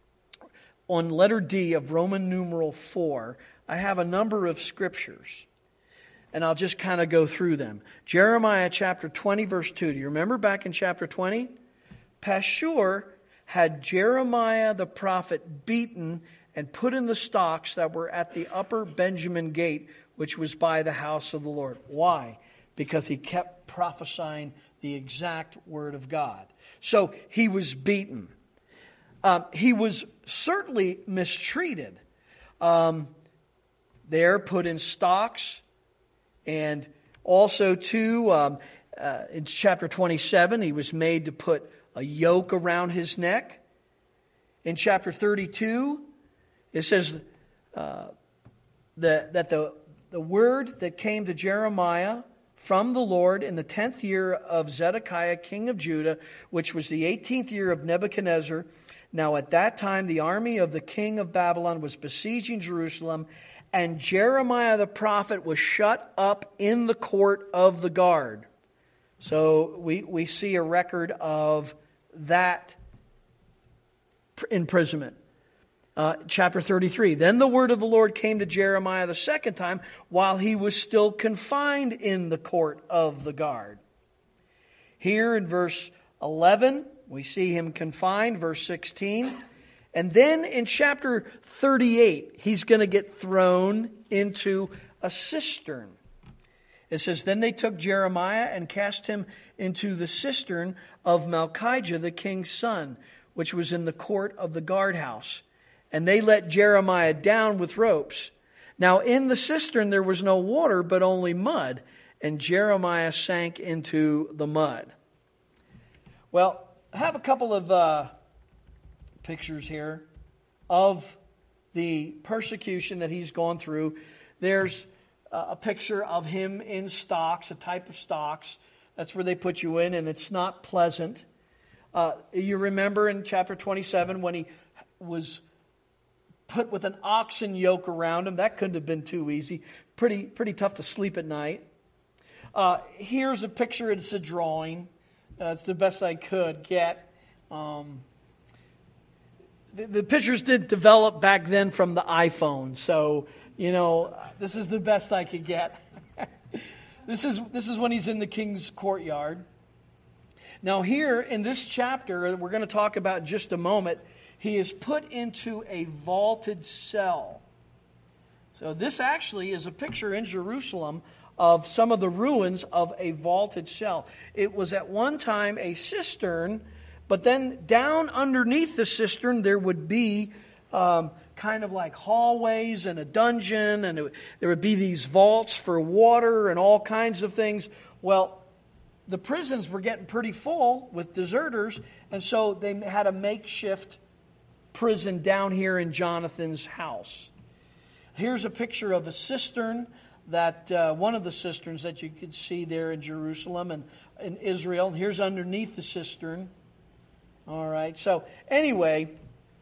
on letter D of Roman numeral four, I have a number of scriptures. And I'll just kind of go through them. Jeremiah chapter twenty, verse two. Do you remember back in chapter twenty? Pashur had Jeremiah the prophet beaten and put in the stocks that were at the upper Benjamin gate, which was by the house of the Lord. Why? Because he kept prophesying the exact word of God. So he was beaten. Um, he was certainly mistreated. Um, there, put in stocks. And also, too, um, uh, in chapter twenty-seven, he was made to put a yoke around his neck. In chapter thirty-two, it says uh, that, that the, the word that came to Jeremiah from the Lord in the tenth year of Zedekiah, king of Judah, which was the eighteenth year of Nebuchadnezzar. Now at that time the army of the king of Babylon was besieging Jerusalem, and Jeremiah the prophet was shut up in the court of the guard. So we, we see a record of that imprisonment. Uh, chapter thirty-three. Then the word of the Lord came to Jeremiah the second time while he was still confined in the court of the guard. Here in verse eleven, we see him confined. Verse sixteen. And then in chapter thirty-eight, he's going to get thrown into a cistern. It says, then they took Jeremiah and cast him into the cistern of Malchijah, the king's son, which was in the court of the guardhouse. And they let Jeremiah down with ropes. Now in the cistern there was no water, but only mud. And Jeremiah sank into the mud. Well, I have a couple of uh, pictures here of the persecution that he's gone through. There's uh, a picture of him in stocks, a type of stocks. That's where they put you in, and it's not pleasant. Uh, you remember in chapter twenty-seven when he was put with an oxen yoke around him. That couldn't have been too easy. Pretty pretty tough to sleep at night. Uh, here's a picture. It's a drawing. Uh, it's the best I could get. Um, the, the pictures did develop back then from the iPhone. So, you know, this is the best I could get. This is this is when he's in the king's courtyard. Now here in this chapter, we're going to talk about in just a moment, he is put into a vaulted cell. So this actually is a picture in Jerusalem of some of the ruins of a vaulted cell. It was at one time a cistern, but then down underneath the cistern there would be um, kind of like hallways and a dungeon, and it, there would be these vaults for water and all kinds of things. Well, the prisons were getting pretty full with deserters, and so they had a makeshift prison down here in Jonathan's house. Here's a picture of a cistern, that uh, one of the cisterns that you could see there in Jerusalem and in Israel. Here's underneath the cistern. All right, so anyway,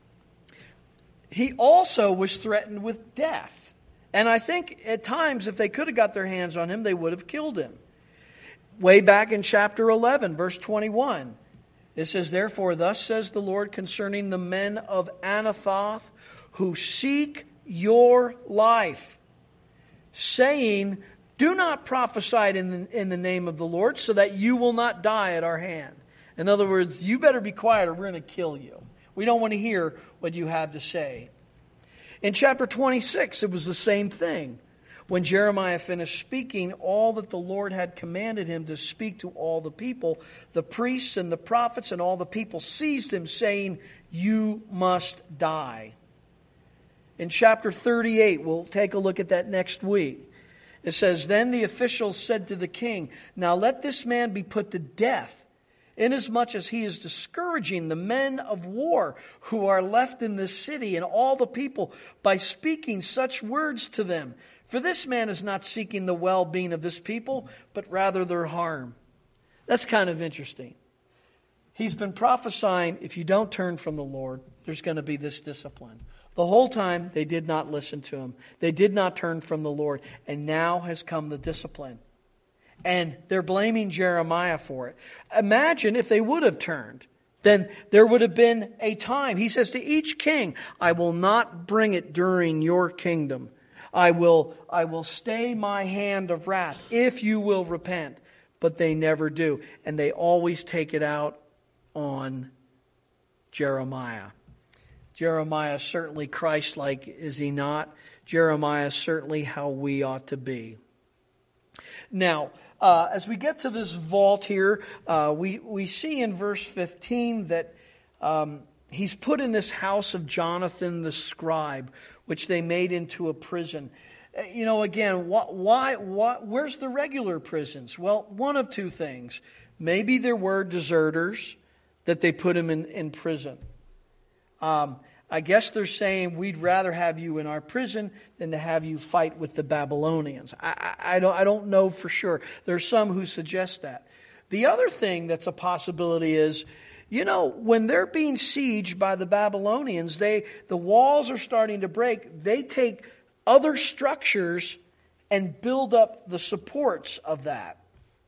he also was threatened with death. And I think at times, if they could have got their hands on him, they would have killed him. Way back in chapter eleven, verse twenty-one, it says, "Therefore, thus says the Lord concerning the men of Anathoth who seek your life, saying, do not prophesy in the, in the name of the Lord, so that you will not die at our hand." In other words, you better be quiet or we're going to kill you. We don't want to hear what you have to say. In chapter twenty-six, it was the same thing. When Jeremiah finished speaking all that the Lord had commanded him to speak to all the people, the priests and the prophets and all the people seized him, saying, "You must die." In chapter thirty-eight, we'll take a look at that next week. It says, "Then the officials said to the king, 'Now let this man be put to death, inasmuch as he is discouraging the men of war who are left in this city and all the people by speaking such words to them. For this man is not seeking the well-being of this people, but rather their harm.'" That's kind of interesting. He's been prophesying, if you don't turn from the Lord, there's going to be this discipline. The whole time, they did not listen to him. They did not turn from the Lord. And now has come the discipline. And they're blaming Jeremiah for it. Imagine if they would have turned. Then there would have been a time. He says to each king, "I will not bring it during your kingdom. I will, I will stay my hand of wrath if you will repent." But they never do. And they always take it out on Jeremiah. Jeremiah is certainly Christ-like, is he not? Jeremiah is certainly how we ought to be. Now, uh, as we get to this vault here, uh, we, we see in verse fifteen that um, he's put in this house of Jonathan the scribe, which they made into a prison. You know, again, why, why, why, where's the regular prisons? Well, one of two things. Maybe there were deserters that they put him in, in prison. Um, I guess they're saying we'd rather have you in our prison than to have you fight with the Babylonians. I, I, I don't, I don't know for sure. There's some who suggest that. The other thing that's a possibility is, you know, when they're being sieged by the Babylonians, they the walls are starting to break. They take other structures and build up the supports of that.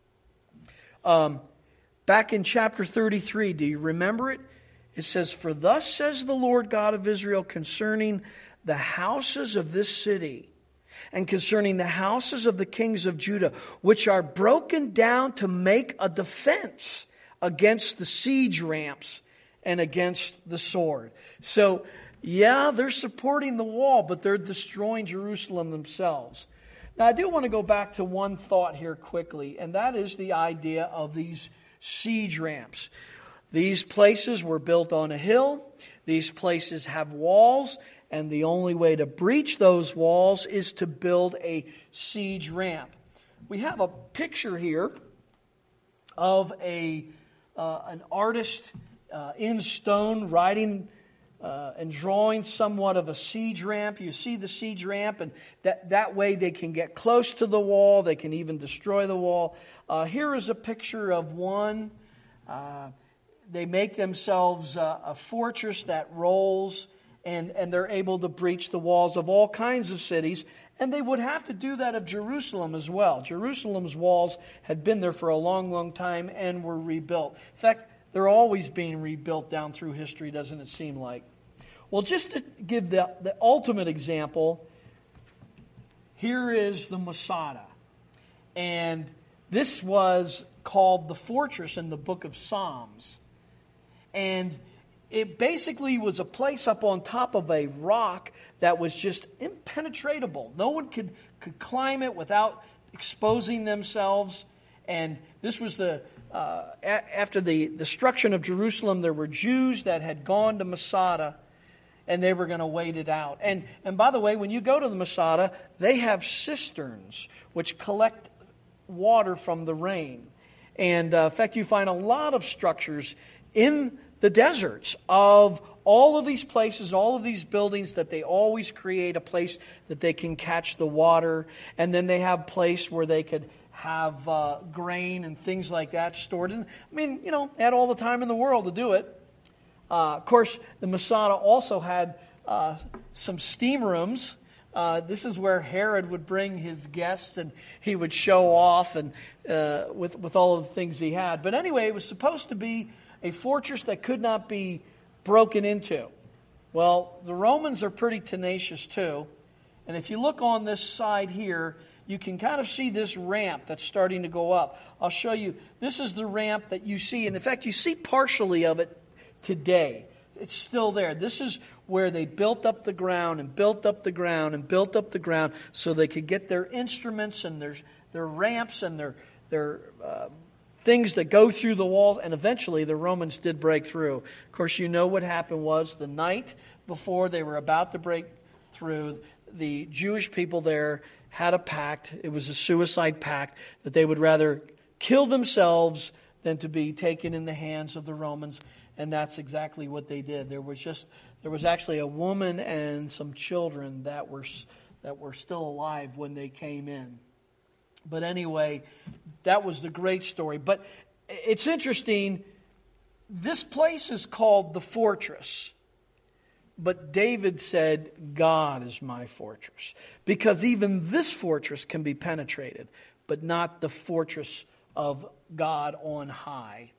Um, back in chapter thirty-three, do you remember it? It says, "For thus says the Lord God of Israel concerning the houses of this city, and concerning the houses of the kings of Judah, which are broken down to make a defense against the siege ramps and against the sword." So, yeah, they're supporting the wall, but they're destroying Jerusalem themselves. Now, I do want to go back to one thought here quickly, and that is the idea of these siege ramps. These places were built on a hill. These places have walls, and the only way to breach those walls is to build a siege ramp. We have a picture here of a uh, an artist uh, in stone writing uh, and drawing somewhat of a siege ramp. You see the siege ramp, and that, that way they can get close to the wall. They can even destroy the wall. Uh, here is a picture of one. Uh, They make themselves a, a fortress that rolls, and, and they're able to breach the walls of all kinds of cities. And they would have to do that of Jerusalem as well. Jerusalem's walls had been there for a long, long time and were rebuilt. In fact, they're always being rebuilt down through history, doesn't it seem like? Well, just to give the, the ultimate example, here is the Masada. And this was called the fortress in the book of Psalms. And it basically was a place up on top of a rock that was just impenetrable. No one could, could climb it without exposing themselves. And this was the, uh, a- after the destruction of Jerusalem, there were Jews that had gone to Masada, and they were going to wait it out. And, and by the way, when you go to the Masada, they have cisterns which collect water from the rain. And uh, in fact, you find a lot of structures in the deserts of all of these places, all of these buildings, that they always create a place that they can catch the water. And then they have a place where they could have uh, grain and things like that stored in. I mean, you know, they had all the time in the world to do it. Uh, of course, the Masada also had uh, some steam rooms. Uh, this is where Herod would bring his guests, and he would show off and uh, with with all of the things he had. But anyway, it was supposed to be a fortress that could not be broken into. Well, the Romans are pretty tenacious too. And if you look on this side here, you can kind of see this ramp that's starting to go up. I'll show you. This is the ramp that you see. And in fact, you see partially of it today. It's still there. This is where they built up the ground and built up the ground and built up the ground so they could get their instruments and their, their ramps and their, their uh, things that go through the walls. And eventually the Romans did break through. Of course, you know what happened was the night before they were about to break through, the Jewish people there had a pact. It was a suicide pact that they would rather kill themselves than to be taken in the hands of the Romans. And that's exactly what they did. There was just there was actually a woman and some children that were that were still alive when they came in. But anyway, that was the great story. But it's interesting. This place is called the fortress. But David said, God is my fortress. Because even this fortress can be penetrated, but not the fortress of God on high.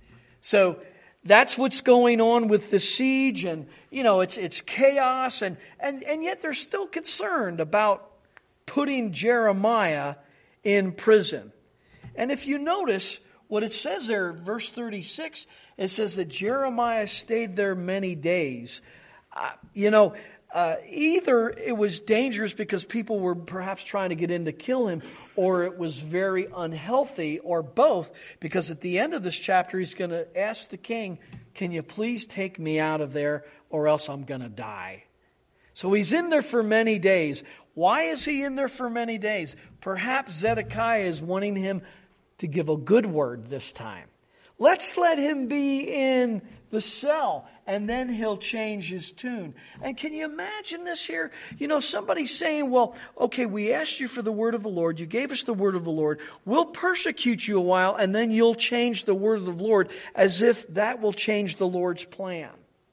So that's what's going on with the siege, and you know it's it's chaos, and, and, and yet they're still concerned about putting Jeremiah in prison. And if you notice what it says there, verse thirty-six, it says that Jeremiah stayed there many days. Uh, you know, uh, either it was dangerous because people were perhaps trying to get in to kill him, or it was very unhealthy, or both, because at the end of this chapter he's going to ask the king, can you please take me out of there or else I'm going to die? So he's in there for many days. Why is he in there for many days? Perhaps Zedekiah is wanting him to give a good word this time. Let's let him be in the cell, and then he'll change his tune. And can you imagine this here? You know, somebody saying, well, okay, we asked you for the word of the Lord. You gave us the word of the Lord. We'll persecute you a while, and then you'll change the word of the Lord, as if that will change the Lord's plan.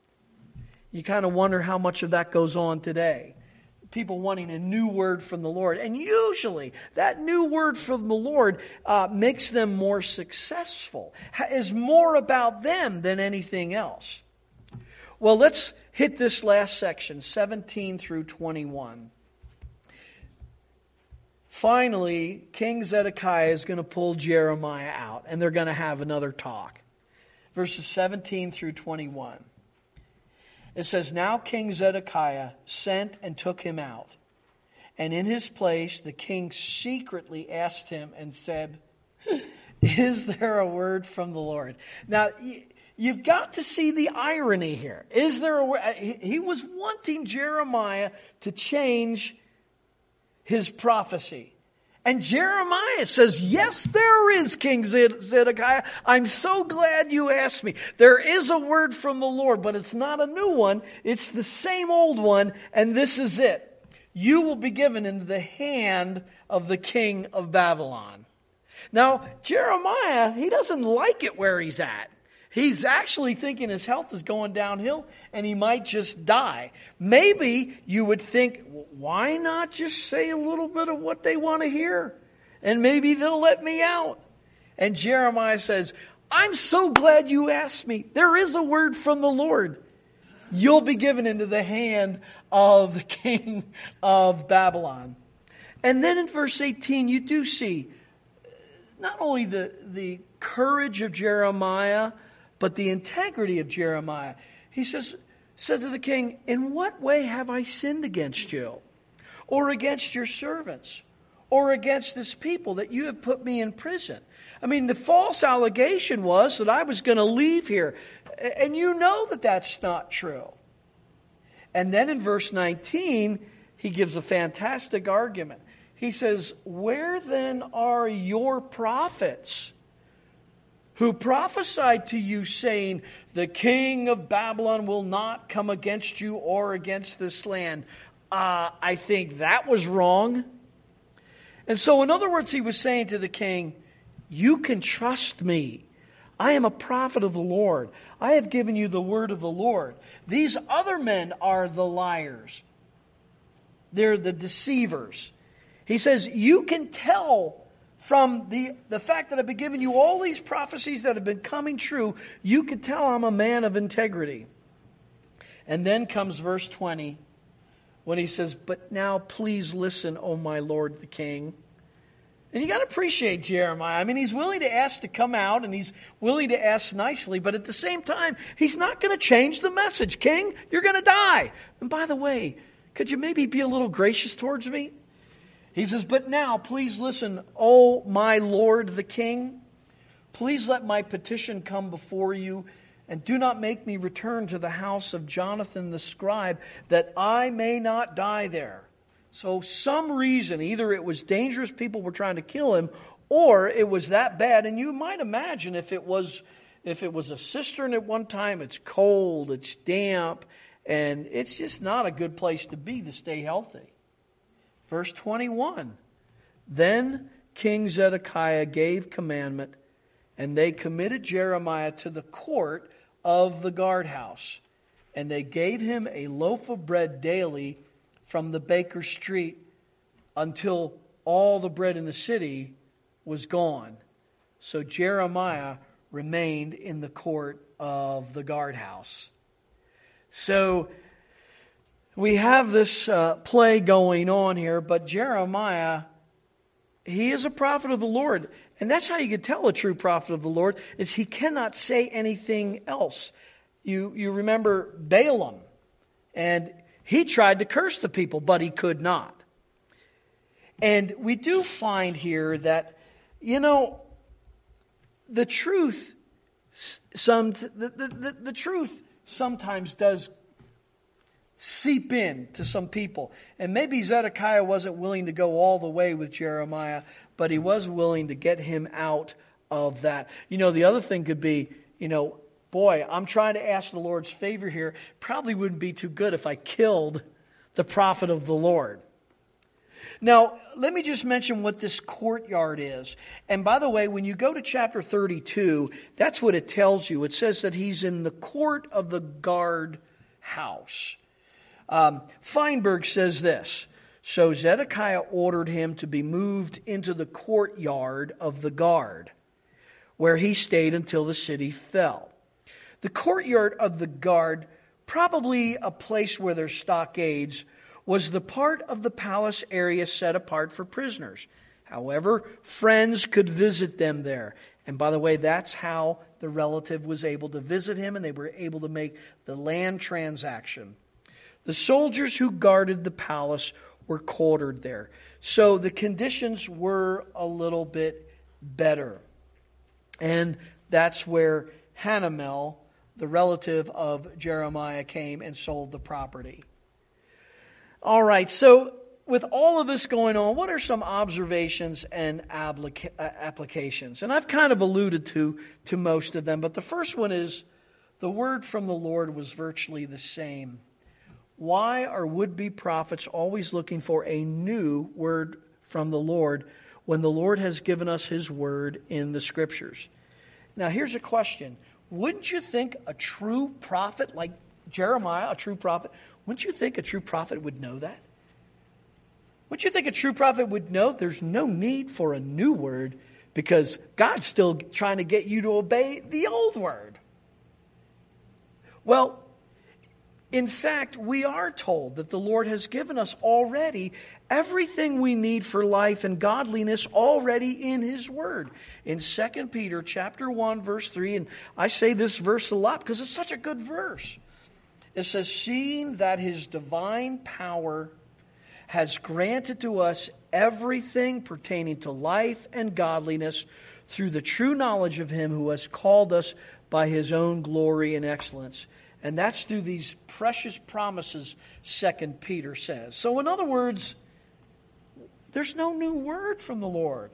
You kind of wonder how much of that goes on today. People wanting a new word from the Lord. And usually that new word from the Lord uh, makes them more successful. Is more about them than anything else. Well, let's hit this last section, seventeen through twenty-one. Finally, King Zedekiah is going to pull Jeremiah out, and they're going to have another talk. Verses seventeen through twenty-one. It says, now King Zedekiah sent and took him out. And in his place, the king secretly asked him and said, is there a word from the Lord? Now, you've got to see the irony here. Is there a word? He was wanting Jeremiah to change his prophecy. And Jeremiah says, yes, there is, King Zedekiah. I'm so glad you asked me. There is a word from the Lord, but it's not a new one. It's the same old one, and this is it. You will be given into the hand of the king of Babylon. Now, Jeremiah, he doesn't like it where he's at. He's actually thinking his health is going downhill and he might just die. Maybe you would think, why not just say a little bit of what they want to hear? And maybe they'll let me out. And Jeremiah says, I'm so glad you asked me. There is a word from the Lord. You'll be given into the hand of the king of Babylon. And then in verse eighteen, you do see not only the, the courage of Jeremiah, but the integrity of Jeremiah. He says, said to the king, in what way have I sinned against you, or against your servants, or against this people that you have put me in prison? I mean, the false allegation was that I was going to leave here. And you know that that's not true. And then in verse nineteen, he gives a fantastic argument. He says, where then are your prophets who prophesied to you, saying, the king of Babylon will not come against you or against this land? Uh, I think that was wrong. And so, in other words, he was saying to the king, you can trust me. I am a prophet of the Lord. I have given you the word of the Lord. These other men are the liars. They're the deceivers. He says, you can tell from the, the fact that I've been giving you all these prophecies that have been coming true, you can tell I'm a man of integrity. And then comes verse twenty, when he says, but now please listen, O my Lord the king. And you got to appreciate Jeremiah. I mean, he's willing to ask to come out, and he's willing to ask nicely, but at the same time, he's not going to change the message. King, you're going to die. And by the way, could you maybe be a little gracious towards me? He says, but now, please listen, O my Lord the king. Please let my petition come before you, and do not make me return to the house of Jonathan the scribe, that I may not die there. So some reason, either it was dangerous people were trying to kill him, or it was that bad. And you might imagine if it was if it was a cistern at one time, it's cold, it's damp, and it's just not a good place to be to stay healthy. Verse twenty-one, then King Zedekiah gave commandment, and they committed Jeremiah to the court of the guardhouse. And they gave him a loaf of bread daily from the baker's street until all the bread in the city was gone. So Jeremiah remained in the court of the guardhouse. So we have this uh, play going on here, but Jeremiah, he is a prophet of the Lord. And that's how you can tell a true prophet of the Lord, is he cannot say anything else. You, you remember Balaam, and he tried to curse the people, but he could not. And we do find here that, you know, the truth, some the, the, the, the truth sometimes does seep in to some people. And maybe Zedekiah wasn't willing to go all the way with Jeremiah, but he was willing to get him out of that. You know, the other thing could be, you know, boy, I'm trying to ask the Lord's favor here. Probably wouldn't be too good if I killed the prophet of the Lord. Now, let me just mention what this courtyard is. And by the way, when you go to chapter thirty-two, that's what it tells you. It says that he's in the court of the guard house. Um, Feinberg says this. So Zedekiah ordered him to be moved into the courtyard of the guard, where he stayed until the city fell. The courtyard of the guard, probably a place where there's stockades, was the part of the palace area set apart for prisoners. However, friends could visit them there. And by the way, that's how the relative was able to visit him, and they were able to make the land transaction. The soldiers who guarded the palace were quartered there. So the conditions were a little bit better. And that's where Hanamel, the relative of Jeremiah, came and sold the property. All right, so with all of this going on, what are some observations and applica- applications? And I've kind of alluded to, to most of them, but the first one is the word from the Lord was virtually the same. Why are would-be prophets always looking for a new word from the Lord when the Lord has given us His word in the Scriptures? Now, here's a question. Wouldn't you think a true prophet like Jeremiah, a true prophet, wouldn't you think a true prophet would know that? Wouldn't you think a true prophet would know there's no need for a new word because God's still trying to get you to obey the old word? Well, In fact, we are told that the Lord has given us already everything we need for life and godliness already in His Word. In Second Peter chapter one, verse three, and I say this verse a lot because it's such a good verse. It says, seeing that His divine power has granted to us everything pertaining to life and godliness through the true knowledge of Him who has called us by His own glory and excellence. And that's through these precious promises, Second Peter says. So in other words, there's no new word from the Lord.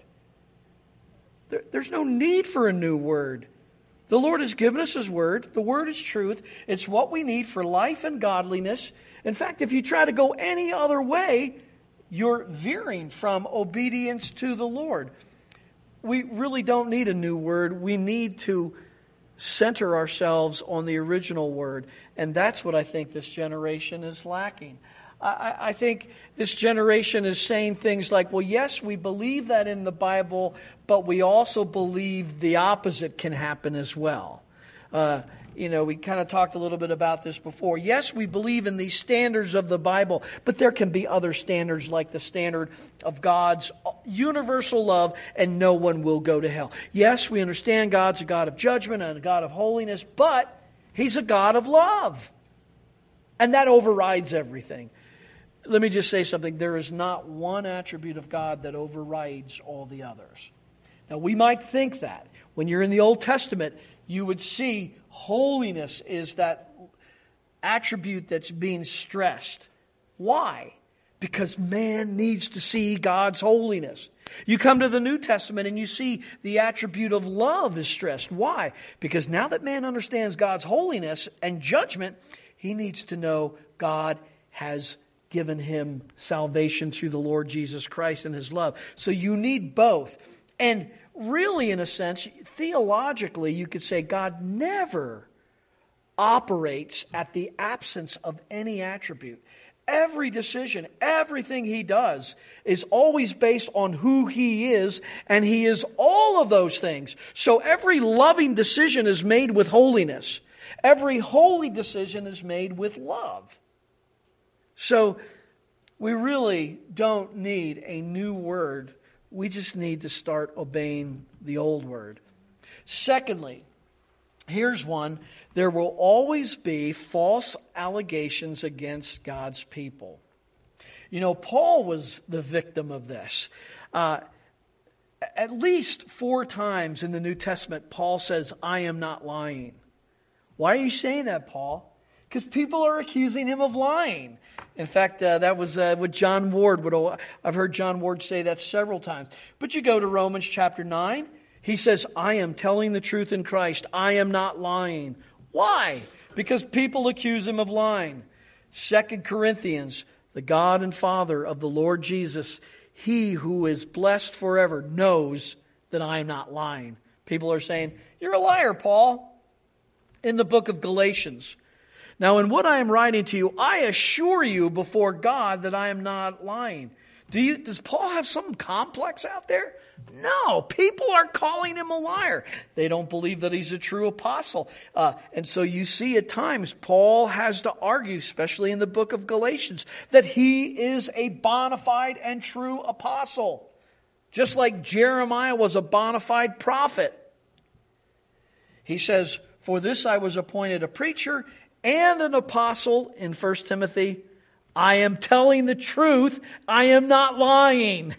There, there's no need for a new word. The Lord has given us His word. The word is truth. It's what we need for life and godliness. In fact, if you try to go any other way, you're veering from obedience to the Lord. We really don't need a new word. We need to center ourselves on the original word. And that's what I think this generation is lacking. I, I think this generation is saying things like, well, yes, we believe that in the Bible, but we also believe the opposite can happen as well. Uh, you know, we kind of talked a little bit about this before. Yes, we believe in these standards of the Bible, but there can be other standards like the standard of God's universal love, and no one will go to hell. Yes, we understand God's a God of judgment and a God of holiness, but He's a God of love. And that overrides everything. Let me just say something. There is not one attribute of God that overrides all the others. Now, we might think that. When you're in the Old Testament, you would see holiness is that attribute that's being stressed. Why? Because man needs to see God's holiness. You come to the New Testament and you see the attribute of love is stressed. Why? Because now that man understands God's holiness and judgment, he needs to know God has given him salvation through the Lord Jesus Christ and His love. So you need both. And really, in a sense, theologically, you could say God never operates at the absence of any attribute. Every decision, everything He does is always based on who He is, and He is all of those things. So every loving decision is made with holiness. Every holy decision is made with love. So we really don't need a new word. We just need to start obeying the old word. Secondly, here's one. There will always be false allegations against God's people. You know, Paul was the victim of this. Uh, at least four times in the New Testament, Paul says, I am not lying. Why are you saying that, Paul? Because people are accusing him of lying. In fact, uh, that was uh, what John Ward would. I've heard John Ward say that several times. But you go to Romans chapter nine. He says, I am telling the truth in Christ. I am not lying. Why? Because people accuse him of lying. Second Corinthians, the God and Father of the Lord Jesus, He who is blessed forever knows that I am not lying. People are saying, you're a liar, Paul. In the book of Galatians. Now, in what I am writing to you, I assure you before God that I am not lying. Do you? Does Paul have some complex out there? No. People are calling him a liar. They don't believe that he's a true apostle. Uh, and so you see at times Paul has to argue, especially in the book of Galatians, that he is a bona fide and true apostle. Just like Jeremiah was a bona fide prophet. He says, for this I was appointed a preacher and an apostle in First Timothy. I am telling the truth. I am not lying.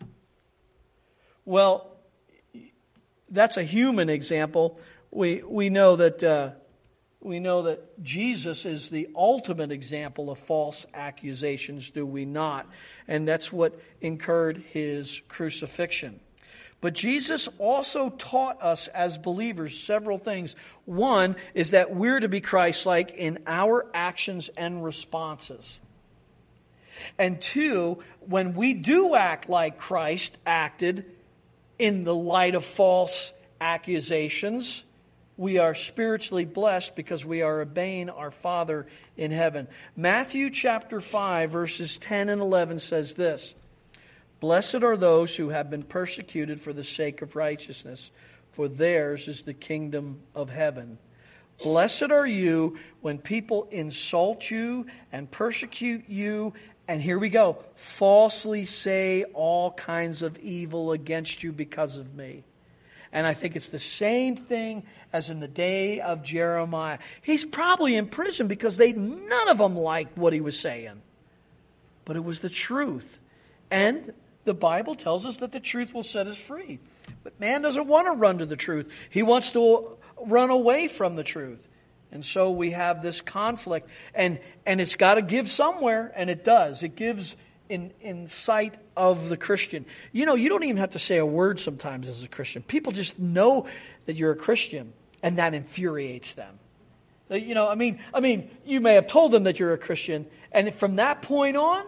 Well, that's a human example. We we know that uh, we know that Jesus is the ultimate example of false accusations, do we not? And that's what incurred His crucifixion. But Jesus also taught us as believers several things. One is that we're to be Christ-like in our actions and responses. And two, when we do act like Christ acted in the light of false accusations, we are spiritually blessed because we are obeying our Father in heaven. Matthew chapter five, verses ten and eleven says this, blessed are those who have been persecuted for the sake of righteousness, for theirs is the kingdom of heaven. Blessed are you when people insult you and persecute you, and here we go, falsely say all kinds of evil against you because of me. And I think it's the same thing as in the day of Jeremiah. He's probably in prison because they none of them liked what he was saying. But it was the truth. And the Bible tells us that the truth will set us free. But man doesn't want to run to the truth. He wants to run away from the truth. And so we have this conflict. And, and it's got to give somewhere, and it does. It gives in, in sight of the Christian. You know, you don't even have to say a word sometimes as a Christian. People just know that you're a Christian, and that infuriates them. You know, I mean, I mean, you may have told them that you're a Christian, and from that point on,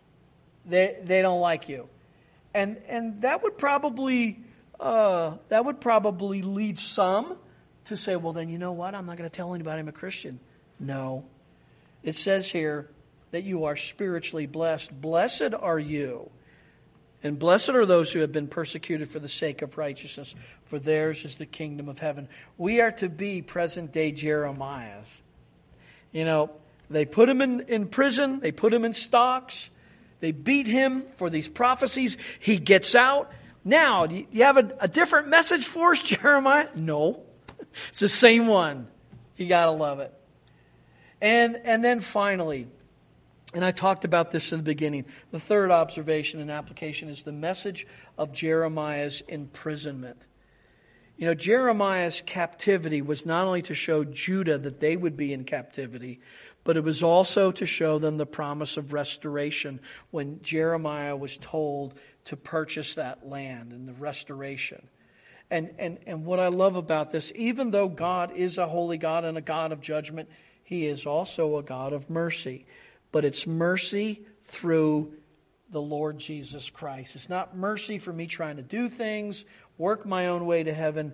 they they don't like you. And and that would probably uh, that would probably lead some to say, well, then you know what? I'm not going to tell anybody I'm a Christian. No. It says here that you are spiritually blessed. Blessed are you. And blessed are those who have been persecuted for the sake of righteousness, for theirs is the kingdom of heaven. We are to be present-day Jeremiahs. You know, they put him in, in prison. They put him in stocks. They beat him for these prophecies. He gets out. Now, do you have a, a different message for us, Jeremiah? No. It's the same one. You got to love it. And, and then finally, and I talked about this in the beginning, the third observation and application is the message of Jeremiah's imprisonment. You know, Jeremiah's captivity was not only to show Judah that they would be in captivity, but it was also to show them the promise of restoration when Jeremiah was told to purchase that land and the restoration. And, and, and what I love about this, even though God is a holy God and a God of judgment, He is also a God of mercy. But it's mercy through the Lord Jesus Christ. It's not mercy for me trying to do things, work my own way to heaven.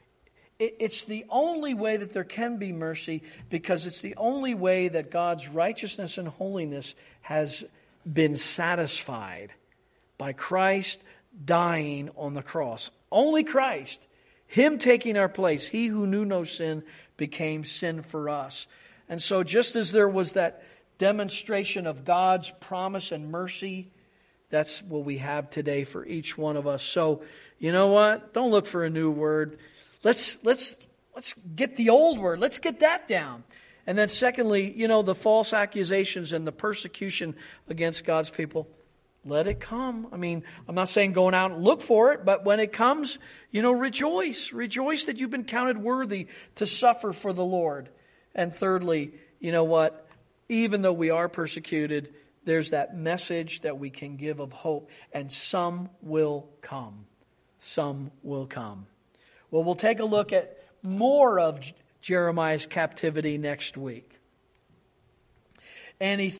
It's the only way that there can be mercy because it's the only way that God's righteousness and holiness has been satisfied by Christ dying on the cross. Only Christ, Him taking our place, He who knew no sin became sin for us. And so just as there was that demonstration of God's promise and mercy, that's what we have today for each one of us. So, you know what? Don't look for a new word. Let's let's let's get the old word. Let's get that down. And then secondly, you know, the false accusations and the persecution against God's people, let it come. I mean, I'm not saying going out and look for it, but when it comes, you know, rejoice. Rejoice that you've been counted worthy to suffer for the Lord. And thirdly, you know what? Even though we are persecuted, there's that message that we can give of hope. And some will come. Some will come. Well, we'll take a look at more of Jeremiah's captivity next week. And he